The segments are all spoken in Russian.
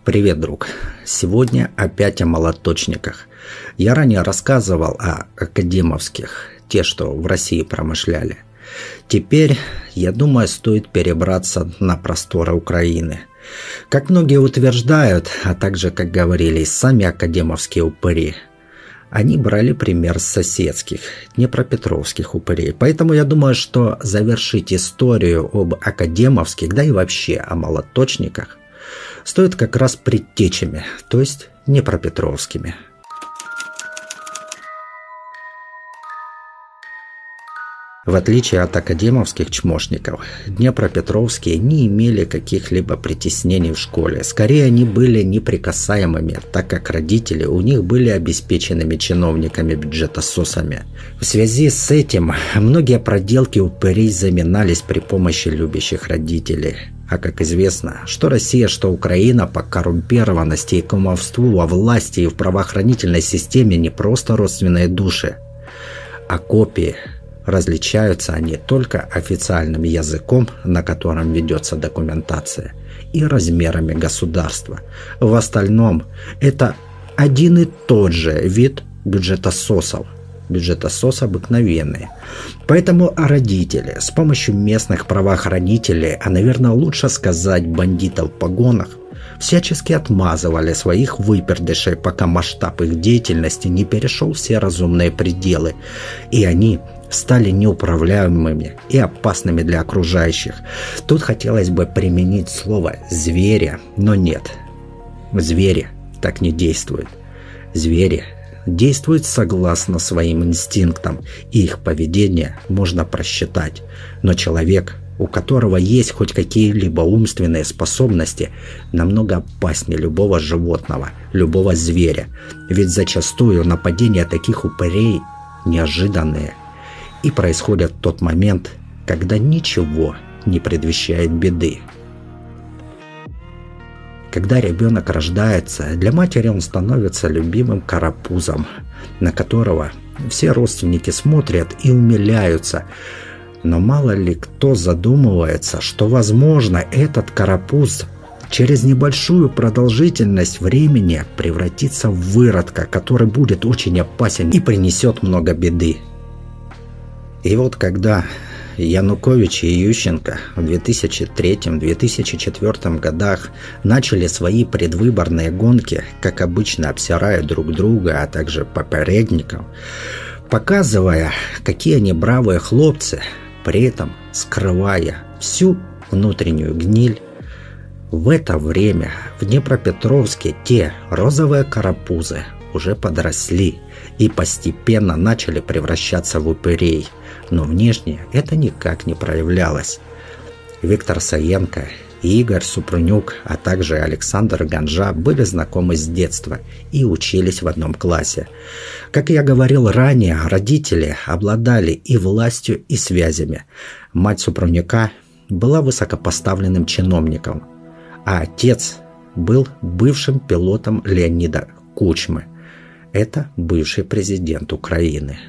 Привет, друг. Сегодня опять о молоточниках. Я ранее рассказывал о академовских, те, что в России промышляли. Теперь, я думаю, стоит перебраться на просторы Украины. Как многие утверждают, а также, как говорили сами академовские упыри, они брали пример с соседских, днепропетровских упырей. Поэтому я думаю, что завершить историю об академовских, да и вообще о молоточниках, стоит как раз предтечами, то есть днепропетровскими. В отличие от академовских чмошников, днепропетровские не имели каких-либо притеснений в школе. Скорее, они были неприкасаемыми, так как родители у них были обеспеченными чиновниками-бюджетососами. В связи с этим многие проделки упырей заминались при помощи любящих родителей. А как известно, что Россия, что Украина по коррумпированности и кумовству во власти и в правоохранительной системе не просто родственные души, а копии. Различаются они только официальным языком, на котором ведется документация, и размерами государства. В остальном это один и тот же вид бюджетососов. Бюджетососы обыкновенные. Поэтому родители с помощью местных правоохранителей, а, наверное, лучше сказать, бандитов в погонах, всячески отмазывали своих выпердышей, пока масштаб их деятельности не перешел все разумные пределы, и они стали неуправляемыми и опасными для окружающих. Тут хотелось бы применить слово «звери», но нет. Звери так не действуют. Звери действуют согласно своим инстинктам, и их поведение можно просчитать. Но человек, у которого есть хоть какие-либо умственные способности, намного опаснее любого животного, любого зверя. Ведь зачастую нападения таких упырей неожиданные. И происходит в тот момент, когда ничего не предвещает беды. Когда ребенок рождается, для матери он становится любимым карапузом, на которого все родственники смотрят и умиляются. Но мало ли кто задумывается, что, возможно, этот карапуз через небольшую продолжительность времени превратится в выродка, который будет очень опасен и принесет много беды. И вот когда Янукович и Ющенко в 2003-2004 годах начали свои предвыборные гонки, как обычно обсирая друг друга, а также попередников, показывая, какие они бравые хлопцы, при этом скрывая всю внутреннюю гниль, в это время в Днепропетровске те розовые карапузы уже подросли и постепенно начали превращаться в упырей, но внешне это никак не проявлялось. Виктор Саенко и Игорь Супрунюк, а также Александр Ганжа были знакомы с детства и учились в одном классе. Как я говорил ранее, родители обладали и властью, и связями. Мать Супрунюка была высокопоставленным чиновником, а отец был бывшим пилотом Леонида Кучмы. Это бывший президент Украины.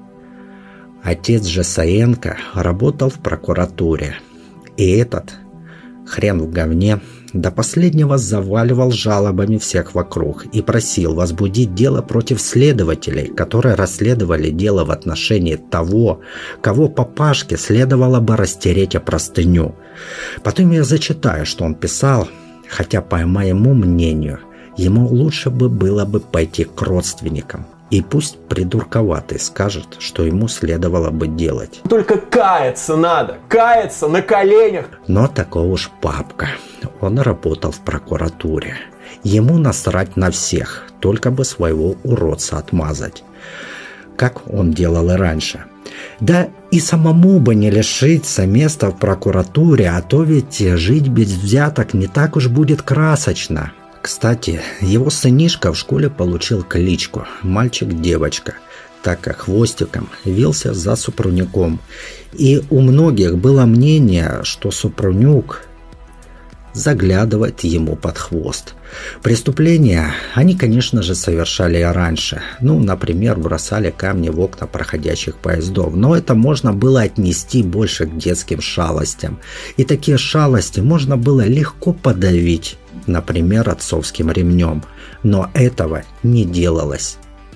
Отец же Саенко работал в прокуратуре. И этот хрен в говне до последнего заваливал жалобами всех вокруг и просил возбудить дело против следователей, которые расследовали дело в отношении того, кого папашке следовало бы растереть о простыню. Потом я зачитаю, что он писал, хотя, по моему мнению, ему лучше было бы пойти к родственникам. И пусть придурковатый скажет, что ему следовало бы делать. Только каяться надо, каяться на коленях. Но такой уж папка. Он работал в прокуратуре. Ему насрать на всех, только бы своего уродца отмазать. Как он делал и раньше. Да и самому бы не лишиться места в прокуратуре, а то ведь жить без взяток не так уж будет красочно. Кстати, его сынишка в школе получил кличку «Мальчик-девочка», так как хвостиком вился за Супрунюком. И у многих было мнение, что Супрунюк заглядывать ему под хвост. Преступления они, конечно же, совершали и раньше. Например, бросали камни в окна проходящих поездов. Но это можно было отнести больше к детским шалостям. И такие шалости можно было легко подавить, например, отцовским ремнем. Но этого не делалось.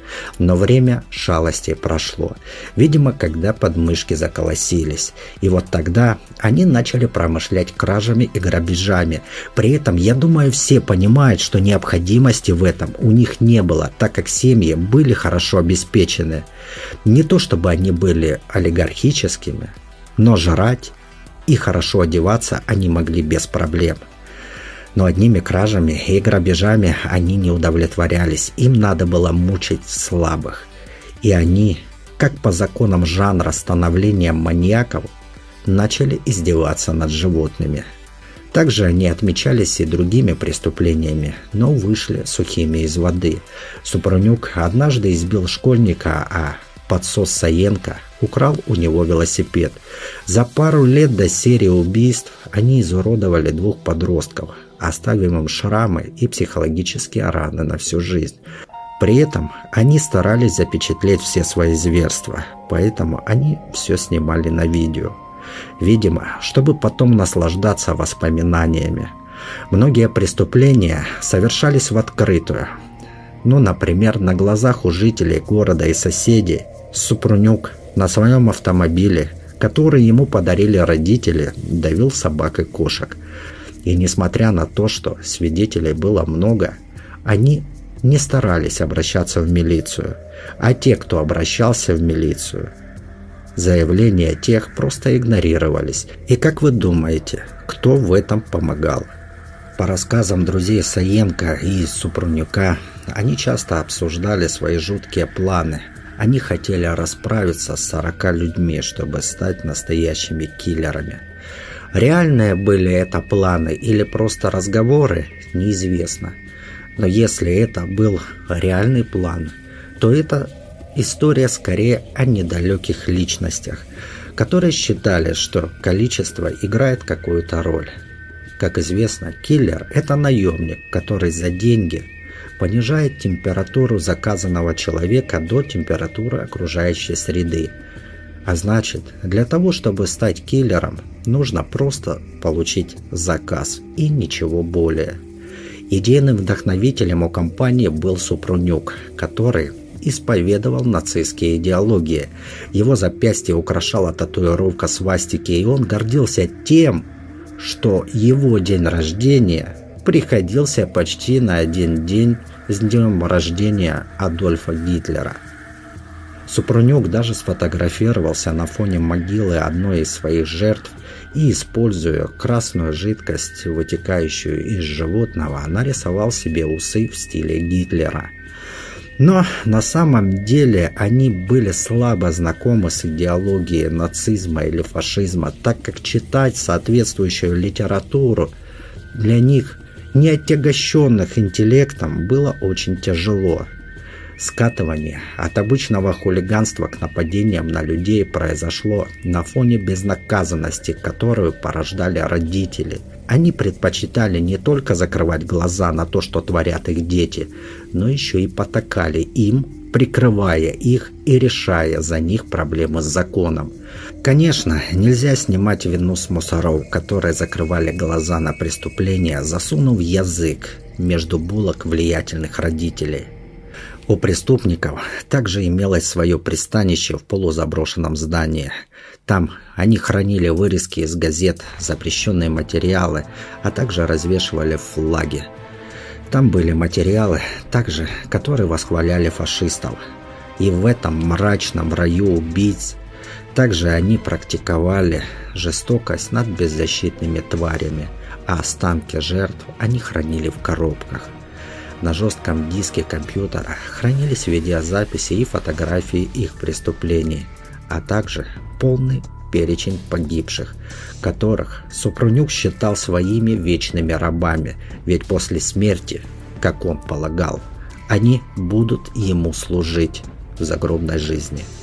Но время шалостей прошло. Видимо, когда подмышки заколосились. И вот тогда они начали промышлять кражами и грабежами. При этом, я думаю, все понимают, что необходимости в этом у них не было, так как семьи были хорошо обеспечены. Не то чтобы они были олигархическими, но жрать и хорошо одеваться они могли без проблем. Но одними кражами и грабежами они не удовлетворялись. Им надо было мучить слабых. И они, как по законам жанра становления маньяков, начали издеваться над животными. Также они отмечались и другими преступлениями, но вышли сухими из воды. Супрунюк однажды избил школьника, а подсос Саенко украл у него велосипед. За пару лет до серии убийств они изуродовали 2 подростков, оставив им шрамы и психологические раны на всю жизнь. При этом они старались запечатлеть все свои зверства, поэтому они все снимали на видео. Видимо, чтобы потом наслаждаться воспоминаниями. Многие преступления совершались в открытую. Например, на глазах у жителей города и соседей Супрунюк на своем автомобиле, который ему подарили родители, давил собак и кошек. И несмотря на то, что свидетелей было много, они не старались обращаться в милицию. А те, кто обращался в милицию, заявления тех просто игнорировались. И как вы думаете, кто в этом помогал? По рассказам друзей Саенко и Супрунюка, они часто обсуждали свои жуткие планы. Они хотели расправиться с 40 людьми, чтобы стать настоящими киллерами. Реальные были это планы или просто разговоры, неизвестно. Но если это был реальный план, то это история скорее о недалеких личностях, которые считали, что количество играет какую-то роль. Как известно, киллер – это наемник, который за деньги понижает температуру заказанного человека до температуры окружающей среды. А значит, для того, чтобы стать киллером, нужно просто получить заказ и ничего более. Идейным вдохновителем у компании был Супрунюк, который исповедовал нацистские идеологии. Его запястье украшала татуировка свастики, и он гордился тем, что его день рождения приходился почти на один день с днем рождения Адольфа Гитлера. Супрунюк даже сфотографировался на фоне могилы одной из своих жертв и, используя красную жидкость, вытекающую из животного, нарисовал себе усы в стиле Гитлера. Но на самом деле они были слабо знакомы с идеологией нацизма или фашизма, так как читать соответствующую литературу для них, не отягощенных интеллектом, было очень тяжело. Скатывание от обычного хулиганства к нападениям на людей произошло на фоне безнаказанности, которую порождали родители. Они предпочитали не только закрывать глаза на то, что творят их дети, но еще и потакали им, прикрывая их и решая за них проблемы с законом. Конечно, нельзя снимать вину с мусоров, которые закрывали глаза на преступления, засунув язык между булок влиятельных родителей. У преступников также имелось свое пристанище в полузаброшенном здании. Там они хранили вырезки из газет, запрещенные материалы, а также развешивали флаги. Там были материалы, также, которые восхваляли фашистов. И в этом мрачном раю убийц также они практиковали жестокость над беззащитными тварями, а останки жертв они хранили в коробках. На жестком диске компьютера хранились видеозаписи и фотографии их преступлений, а также полный перечень погибших, которых Супрунюк считал своими вечными рабами, ведь после смерти, как он полагал, они будут ему служить в загробной жизни.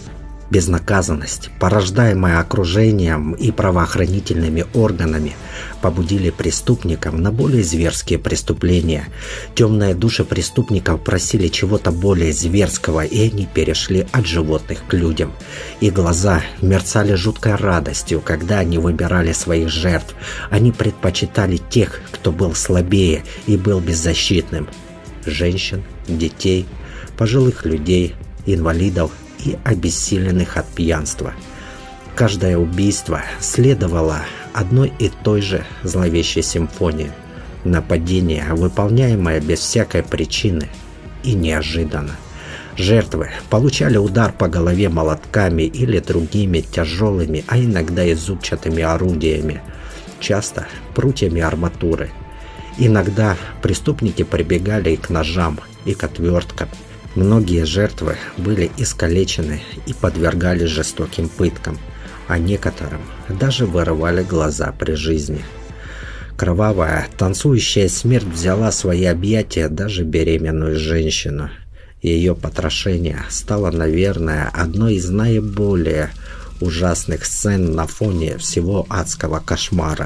Безнаказанность, порождаемая окружением и правоохранительными органами, побудили преступников на более зверские преступления. Темные души преступников просили чего-то более зверского, и они перешли от животных к людям. И глаза мерцали жуткой радостью, когда они выбирали своих жертв. Они предпочитали тех, кто был слабее и был беззащитным. Женщин, детей, пожилых людей, инвалидов и обессиленных от пьянства. Каждое убийство следовало одной и той же зловещей симфонии. Нападение, выполняемое без всякой причины и неожиданно. Жертвы получали удар по голове молотками или другими тяжелыми, а иногда и зубчатыми орудиями, часто прутьями арматуры. Иногда преступники прибегали и к ножам, и к отверткам. Многие жертвы были искалечены и подвергались жестоким пыткам, а некоторым даже вырывали глаза при жизни. Кровавая, танцующая смерть взяла в свои объятия даже беременную женщину. Ее потрошение стало, наверное, одной из наиболее ужасных сцен на фоне всего адского кошмара.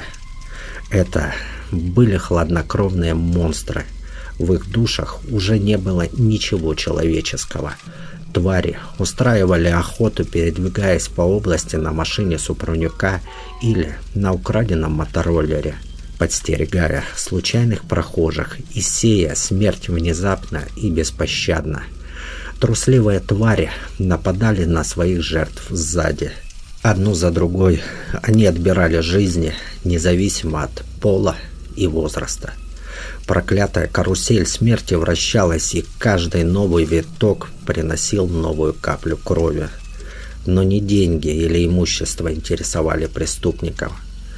Это были хладнокровные монстры. В их душах уже не было ничего человеческого. Твари устраивали охоту, передвигаясь по области на машине Супрунюка или на украденном мотороллере, подстерегая случайных прохожих и сея смерть внезапно и беспощадно. Трусливые твари нападали на своих жертв сзади. Одну за другой они отбирали жизни, независимо от пола и возраста. Проклятая карусель смерти вращалась, и каждый новый виток приносил новую каплю крови. Но не деньги или имущество интересовали преступников.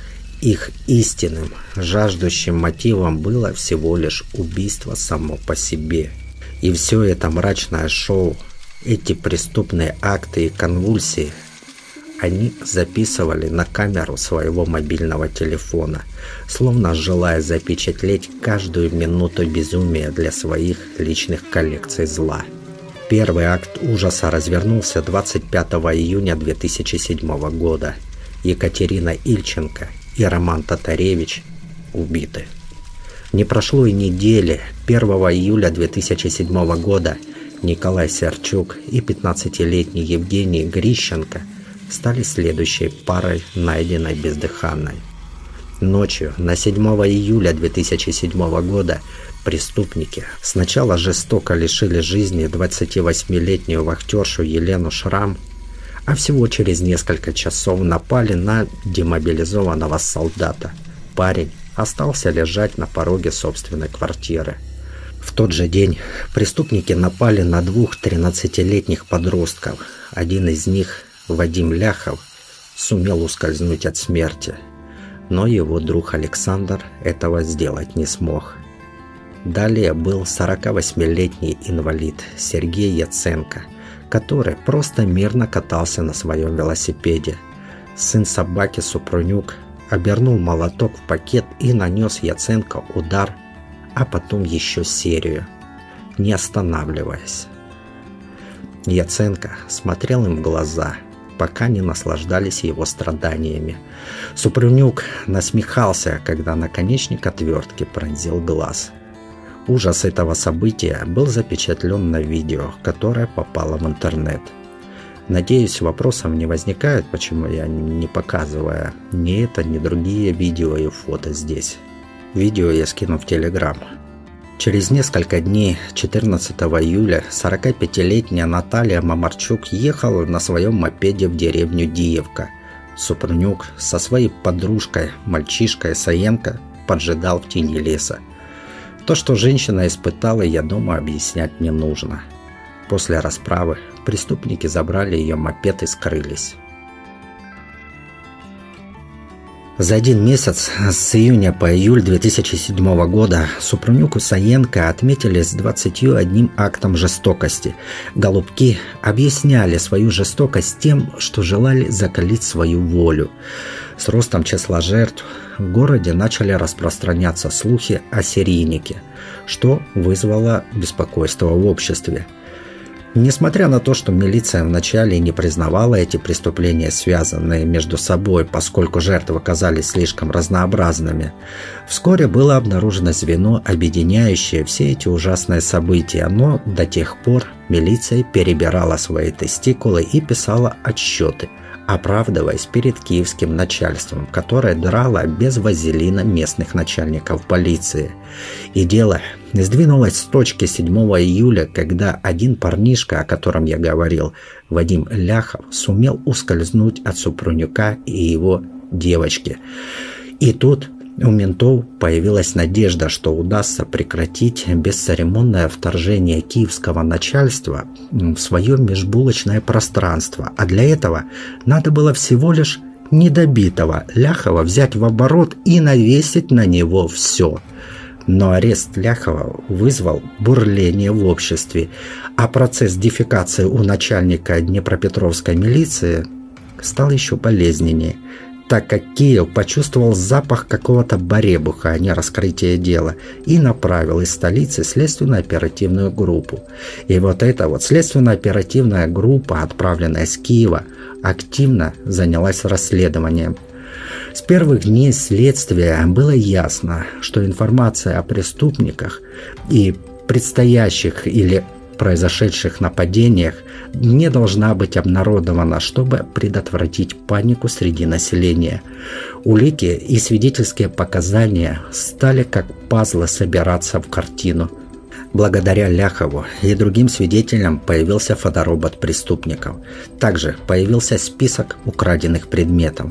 Их истинным, жаждущим мотивом было всего лишь убийство само по себе. И все это мрачное шоу, эти преступные акты и конвульсии, они записывали на камеру своего мобильного телефона, словно желая запечатлеть каждую минуту безумия для своих личных коллекций зла. Первый акт ужаса развернулся 25 июня 2007 года. Екатерина Ильченко и Роман Татаревич убиты. Не прошло и недели. 1 июля 2007 года Николай Серчук и 15-летний Евгений Грищенко стали следующей парой, найденной бездыханной. Ночью на 7 июля 2007 года преступники сначала жестоко лишили жизни 28-летнюю вахтершу Елену Шрам, а всего через несколько часов напали на демобилизованного солдата. Парень остался лежать на пороге собственной квартиры. В тот же день преступники напали на двух 13-летних подростков. Один из них, Вадим Ляхов, сумел ускользнуть от смерти, но его друг Александр этого сделать не смог. Далее был 48-летний инвалид Сергей Яценко, который просто мирно катался на своем велосипеде. Сын собаки Супрунюк обернул молоток в пакет и нанес Яценко удар, а потом еще серию, не останавливаясь. Яценко смотрел им в глаза, пока не наслаждались его страданиями. Супрунюк насмехался, когда наконечник отвертки пронзил глаз. Ужас этого события был запечатлен на видео, которое попало в интернет. Надеюсь, вопросов не возникает, почему я не показываю ни это, ни другие видео и фото здесь. Видео я скину в Telegram. Через несколько дней, 14 июля, 45-летняя Наталья Мамарчук ехала на своем мопеде в деревню Диевка. Супрунюк со своей подружкой, мальчишкой Саенко, поджидал в тени леса. То, что женщина испытала, я думаю, объяснять не нужно. После расправы преступники забрали ее мопед и скрылись. За один месяц, с июня по июль 2007 года, Супрунюк и Саенко отметились 21 актом жестокости. Голубки объясняли свою жестокость тем, что желали закалить свою волю. С ростом числа жертв в городе начали распространяться слухи о серийнике, что вызвало беспокойство в обществе. Несмотря на то, что милиция вначале не признавала эти преступления связанные между собой, поскольку жертвы оказались слишком разнообразными, вскоре было обнаружено звено, объединяющее все эти ужасные события, но до тех пор милиция перебирала свои тестикулы и писала отчеты, оправдываясь перед киевским начальством, которое драло без вазелина местных начальников полиции. И дело сдвинулось с точки 7 июля, когда один парнишка, о котором я говорил, Вадим Ляхов, сумел ускользнуть от Супрунюка и его девочки. И тут у ментов появилась надежда, что удастся прекратить бесцеремонное вторжение киевского начальства в свое межбулочное пространство. А для этого надо было всего лишь недобитого Ляхова взять в оборот и навесить на него все. Но арест Ляхова вызвал бурление в обществе, а процесс дефекации у начальника Днепропетровской милиции стал еще болезненнее, так как Киев почувствовал запах какого-то баребуха, а не раскрытия дела, и направил из столицы следственно-оперативную группу. И вот эта вот следственно-оперативная группа, отправленная с Киева, активно занялась расследованием. С первых дней следствия было ясно, что информация о преступниках и предстоящих или произошедших нападениях не должна быть обнародована, чтобы предотвратить панику среди населения. Улики и свидетельские показания стали как пазлы собираться в картину. Благодаря Ляхову и другим свидетелям появился фоторобот преступников. Также появился список украденных предметов.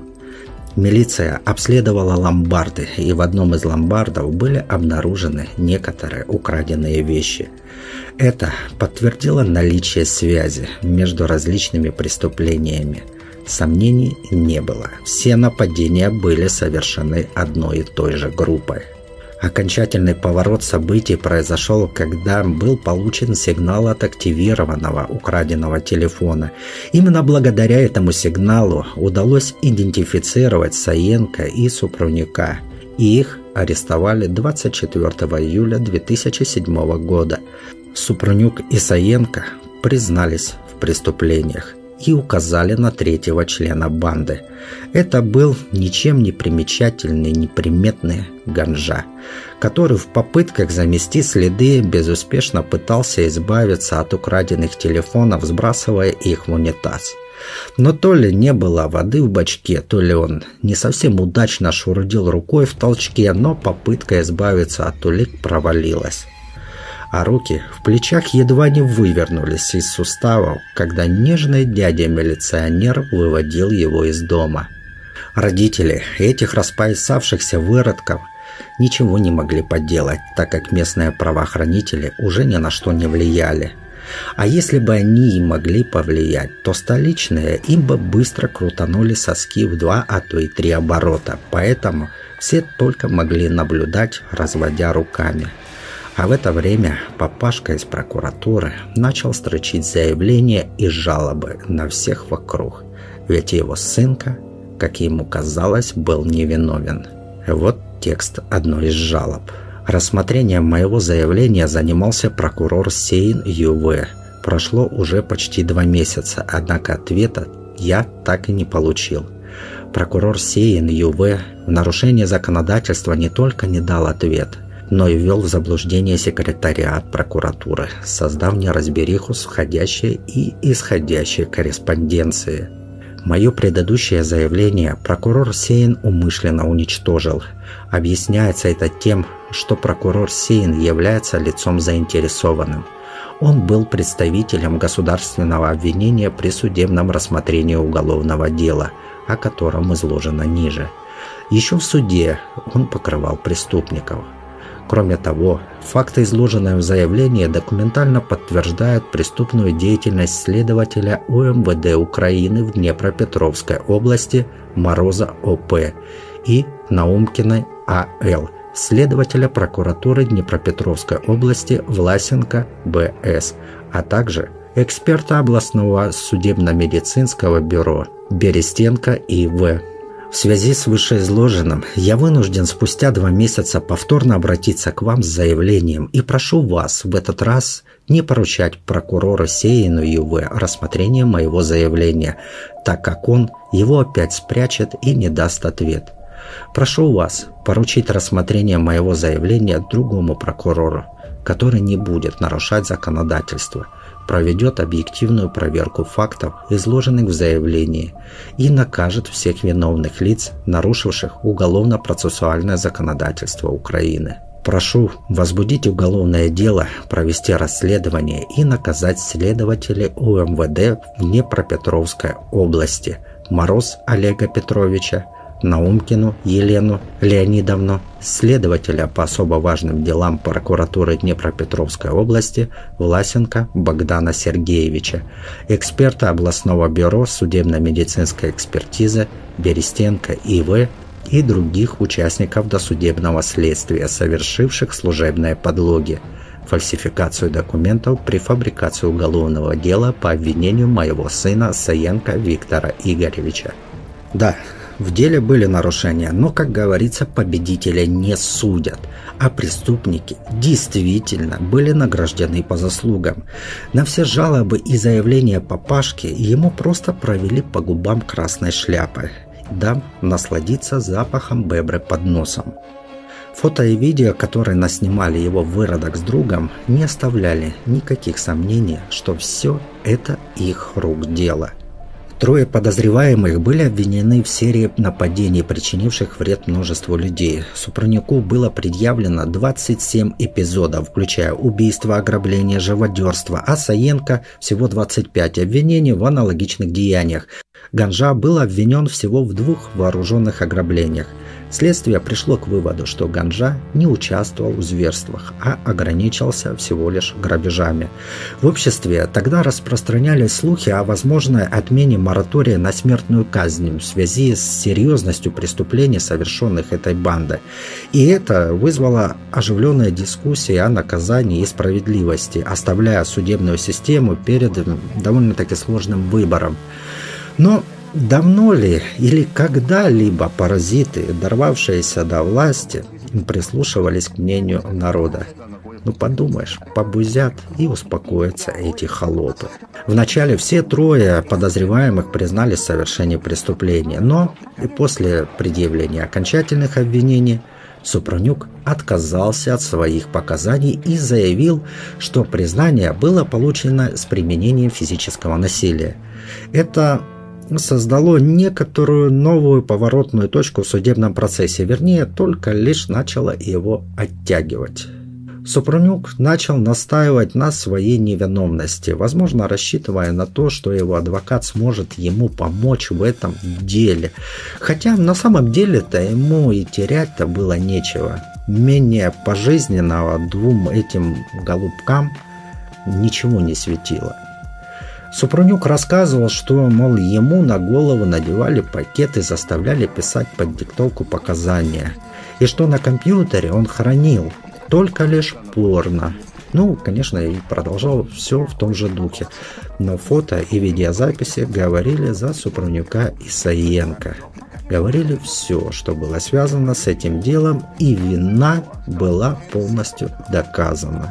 Милиция обследовала ломбарды, и в одном из ломбардов были обнаружены некоторые украденные вещи. Это подтвердило наличие связи между различными преступлениями. Сомнений не было. Все нападения были совершены одной и той же группой. Окончательный поворот событий произошел, когда был получен сигнал от активированного украденного телефона. Именно благодаря этому сигналу удалось идентифицировать Саенко и Супрунюка, и их арестовали 24 июля 2007 года. Супрунюк и Саенко признались в преступлениях и указали на третьего члена банды. Это был ничем не примечательный, неприметный Ганжа, который в попытках замести следы безуспешно пытался избавиться от украденных телефонов, сбрасывая их в унитаз. Но то ли не было воды в бачке, то ли он не совсем удачно шурудил рукой в толчке, но попытка избавиться от улик провалилась. А руки в плечах едва не вывернулись из суставов, когда нежный дядя-милиционер выводил его из дома. Родители этих распоясавшихся выродков ничего не могли поделать, так как местные правоохранители уже ни на что не влияли. А если бы они и могли повлиять, то столичные им бы быстро крутанули соски в 2, а то и 3 оборота, поэтому все только могли наблюдать, разводя руками. А в это время папашка из прокуратуры начал строчить заявления и жалобы на всех вокруг, ведь его сынка, как ему казалось, был невиновен. Вот текст одной из жалоб. Рассмотрением моего заявления занимался прокурор Сейн Ю.В. Прошло уже почти 2 месяца, однако ответа я так и не получил. Прокурор Сейн Ю.В. в нарушение законодательства не только не дал ответ, но и ввел в заблуждение секретариат прокуратуры, создав неразбериху с входящей и исходящей корреспонденции. Мое предыдущее заявление прокурор Сейн умышленно уничтожил. Объясняется это тем, что прокурор Сейн является лицом заинтересованным. Он был представителем государственного обвинения при судебном рассмотрении уголовного дела, о котором изложено ниже. Еще в суде он покрывал преступников. Кроме того, факты, изложенные в заявлении, документально подтверждают преступную деятельность следователя УМВД Украины в Днепропетровской области Мороза О.П. и Наумкиной А.Л., следователя прокуратуры Днепропетровской области Власенко Б.С., а также эксперта областного судебно-медицинского бюро Берестенко И.В. В связи с вышеизложенным, я вынужден спустя 2 месяца повторно обратиться к вам с заявлением и прошу вас в этот раз не поручать прокурору Сеину ЮВ рассмотрение моего заявления, так как он его опять спрячет и не даст ответ. Прошу вас поручить рассмотрение моего заявления другому прокурору, который не будет нарушать законодательство, проведет объективную проверку фактов, изложенных в заявлении, и накажет всех виновных лиц, нарушивших уголовно-процессуальное законодательство Украины. Прошу возбудить уголовное дело, провести расследование и наказать следователей УМВД в Днепропетровской области Мороз Олега Петровича, Наумкину Елену Леонидовну, следователя по особо важным делам прокуратуры Днепропетровской области Власенко Богдана Сергеевича, эксперта областного бюро судебно-медицинской экспертизы Берестенко И.В. и других участников досудебного следствия, совершивших служебные подлоги, фальсификацию документов при фабрикации уголовного дела по обвинению моего сына Саенко Виктора Игоревича. Да, в деле были нарушения, но, как говорится, победителя не судят, а преступники действительно были награждены по заслугам. На все жалобы и заявления папашки ему просто провели по губам красной шляпой, дам насладиться запахом бебры под носом. Фото и видео, которые наснимали его выродок с другом, не оставляли никаких сомнений, что все это их рук дело. 3 подозреваемых были обвинены в серии нападений, причинивших вред множеству людей. Супрунюку было предъявлено 27 эпизодов, включая убийство, ограбление, живодерство, а Саенко всего 25 обвинений в аналогичных деяниях. Ганжа был обвинен всего в 2 вооруженных ограблениях. Следствие пришло к выводу, что Ганжа не участвовал в зверствах, а ограничился всего лишь грабежами. В обществе тогда распространялись слухи о возможной отмене моратория на смертную казнь в связи с серьезностью преступлений, совершенных этой бандой. И это вызвало оживленные дискуссии о наказании и справедливости, оставляя судебную систему перед довольно-таки сложным выбором. Но давно ли или когда-либо паразиты, дорвавшиеся до власти, прислушивались к мнению народа? Ну подумаешь, побузят и успокоятся эти холопы. Вначале все 3 подозреваемых признали совершение преступления, но и после предъявления окончательных обвинений Супрунюк отказался от своих показаний и заявил, что признание было получено с применением физического насилия. Это создало некоторую новую поворотную точку в судебном процессе, вернее, только лишь начало его оттягивать. Супрунюк начал настаивать на своей невиновности, возможно, рассчитывая на то, что его адвокат сможет ему помочь в этом деле. Хотя на самом деле-то ему и терять-то было нечего. Менее пожизненного 2 этим голубкам ничего не светило. Супрунюк рассказывал, что, мол, ему на голову надевали пакет и заставляли писать под диктовку показания, и что на компьютере он хранил только лишь порно. Ну, конечно, и продолжал все в том же духе, но фото и видеозаписи говорили за Супрунюка и Саенко. Говорили все, что было связано с этим делом, и вина была полностью доказана.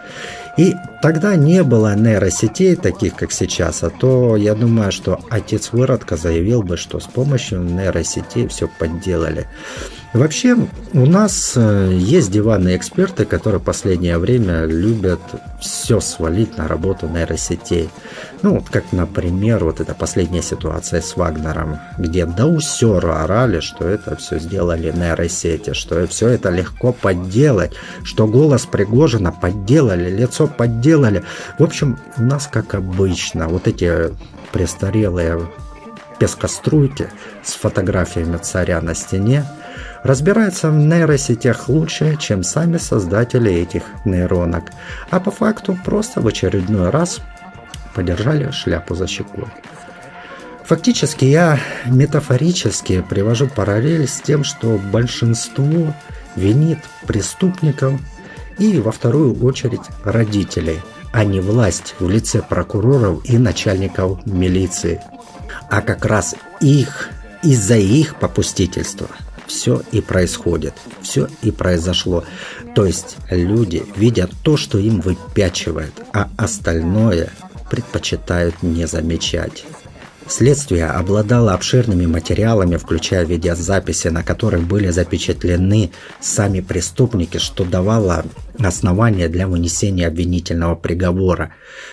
И тогда не было нейросетей таких, как сейчас, а то я думаю, что отец выродка заявил бы, что с помощью нейросетей все подделали. Вообще, у нас есть диванные эксперты, которые в последнее время любят все свалить на работу нейросетей. Ну, вот как, например, вот эта последняя ситуация с Вагнером, где до усера орали, что это все сделали нейросети, что все это легко подделать, что голос Пригожина подделали, лицо подделали. В общем, у нас, как обычно, вот эти престарелые пескоструйки с фотографиями царя на стене разбираются в нейросетях лучше, чем сами создатели этих нейронок, а по факту просто в очередной раз подержали шляпу за щекой. Фактически я метафорически привожу параллель с тем, что большинство винит преступников и во вторую очередь родителей, а не власть в лице прокуроров и начальников милиции. А как раз их из-за их попустительства все и происходит, все и произошло. То есть люди видят то, что им выпячивает, а остальное предпочитают не замечать. Следствие обладало обширными материалами, включая видеозаписи, на которых были запечатлены сами преступники, что давало основание для вынесения обвинительного приговора.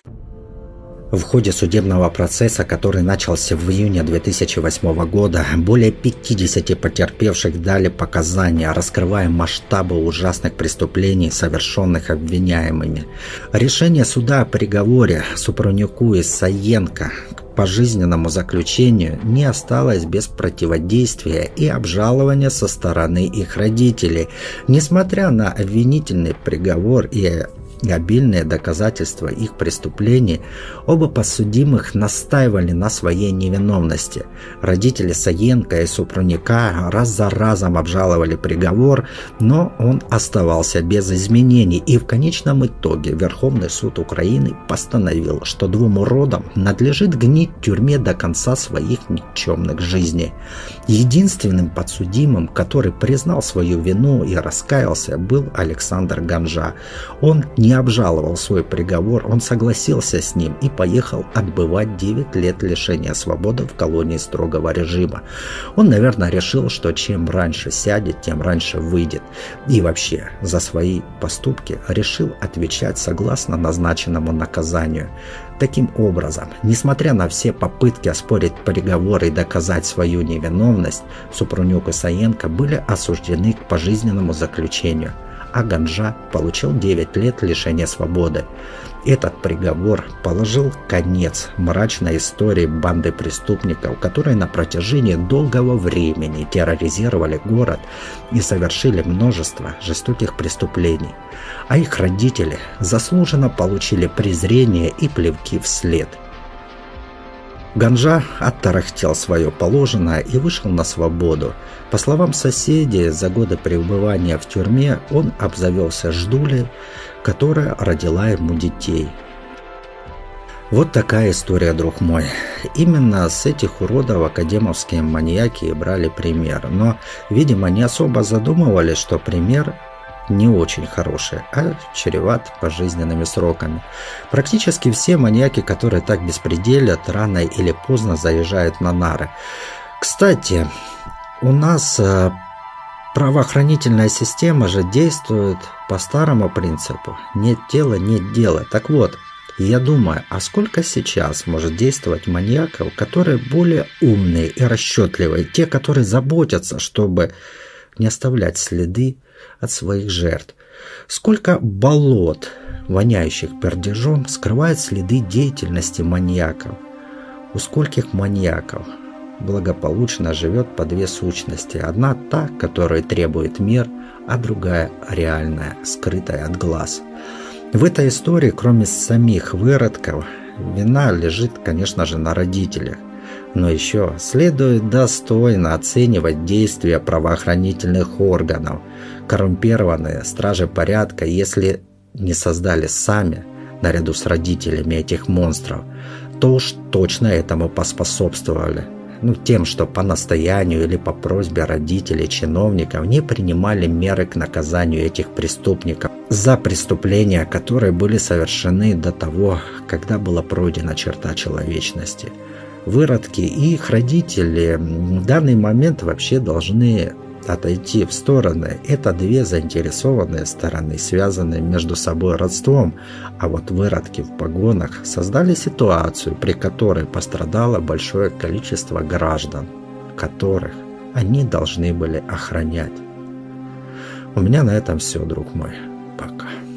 В ходе судебного процесса, который начался в июне 2008 года, более 50 потерпевших дали показания, раскрывая масштабы ужасных преступлений, совершенных обвиняемыми. Решение суда о приговоре Супрунюку и Саенко к пожизненному заключению не осталось без противодействия и обжалования со стороны их родителей. Несмотря на обвинительный приговор и обильные доказательства их преступлений, оба подсудимых настаивали на своей невиновности. Родители Саенко и Супрунюка раз за разом обжаловали приговор, но он оставался без изменений, и в конечном итоге Верховный суд Украины постановил, что двум уродам надлежит гнить в тюрьме до конца своих никчемных жизней. Единственным подсудимым, который признал свою вину и раскаялся, был Александр Ганжа. Он не обжаловал свой приговор, он согласился с ним и поехал отбывать 9 лет лишения свободы в колонии строгого режима. Он, наверное, решил, что чем раньше сядет, тем раньше выйдет. И вообще, за свои поступки решил отвечать согласно назначенному наказанию. Таким образом, несмотря на все попытки оспорить приговор и доказать свою невиновность, Супрунюк и Саенко были осуждены к пожизненному заключению, а Ганжа получил 9 лет лишения свободы. Этот приговор положил конец мрачной истории банды преступников, которые на протяжении долгого времени терроризировали город и совершили множество жестоких преступлений. А их родители заслуженно получили презрение и плевки вслед. Ганжа оттарахтел свое положенное и вышел на свободу. По словам соседей, за годы пребывания в тюрьме он обзавелся ждулей, которая родила ему детей. Вот такая история, друг мой. Именно с этих уродов академовские маньяки брали пример. Но, видимо, не особо задумывались, что пример не очень хороший, а чреват пожизненными сроками. Практически все маньяки, которые так беспределят, рано или поздно заезжают на нары. Кстати, у нас правоохранительная система же действует по старому принципу: нет тела, нет дела. Так вот, я думаю, а сколько сейчас может действовать маньяков, которые более умные и расчетливые, те, которые заботятся, чтобы не оставлять следы от своих жертв. Сколько болот, воняющих пердежом, скрывает следы деятельности маньяков. У скольких маньяков благополучно живет по две сущности. Одна та, которая требует мер, а другая реальная, скрытая от глаз. В этой истории, кроме самих выродков, вина лежит, конечно же, на родителях. Но еще следует достойно оценивать действия правоохранительных органов. Коррумпированные стражи порядка, если не создали сами, наряду с родителями этих монстров, то уж точно этому поспособствовали. Тем, что по настоянию или по просьбе родителей чиновников не принимали меры к наказанию этих преступников за преступления, которые были совершены до того, когда была пройдена черта человечности. Выродки и их родители в данный момент вообще должны отойти в стороны. Это две заинтересованные стороны, связанные между собой родством. А вот выродки в погонах создали ситуацию, при которой пострадало большое количество граждан, которых они должны были охранять. У меня на этом все, друг мой. Пока.